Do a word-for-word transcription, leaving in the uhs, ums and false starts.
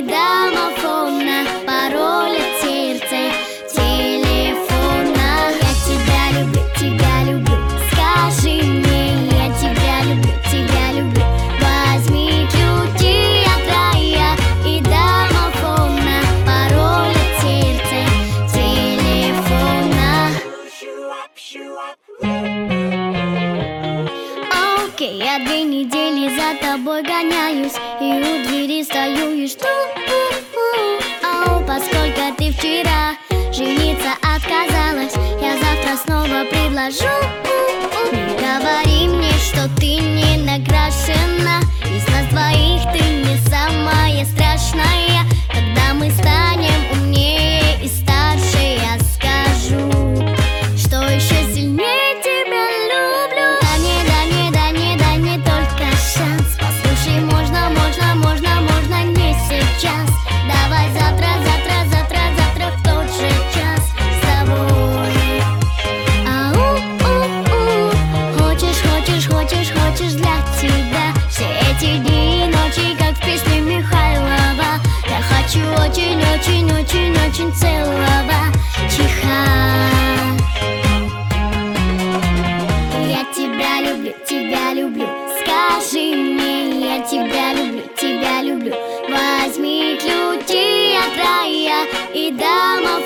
домофона, пароль от сердца, телефона. Я тебя люблю, тебя люблю, скажи мне, я тебя люблю, тебя люблю. Возьми ключи от рая и домофона, пароль от сердца, телефона. Окей, я две недели за тобой гоняюсь, и у двери стою и жду. Ау, поскольку ты вчера жениться отказалась, я завтра снова предложу. Не говори мне, что ты не накрашена, из нас двоих ты не самая страшная. Когда мы станем умнее и старше, я скажу, что еще сильнее тебя люблю. Дай мне, дай мне, дай мне, дай мне только шанс. Послушай, можно, можно, можно, можно не сейчас. Давай завтра, завтра, завтра, завтра в тот же час с тобой. Ау, у, у. Хочешь, хочешь, хочешь, хочешь для тебя все эти дни и ночи, как в песне Михайлова. Я хочу очень, очень, очень, очень целого чихать. Я тебя люблю, тебя люблю, скажи мне, я тебя люблю, тебя люблю. Возьми ключи от рая и домофона.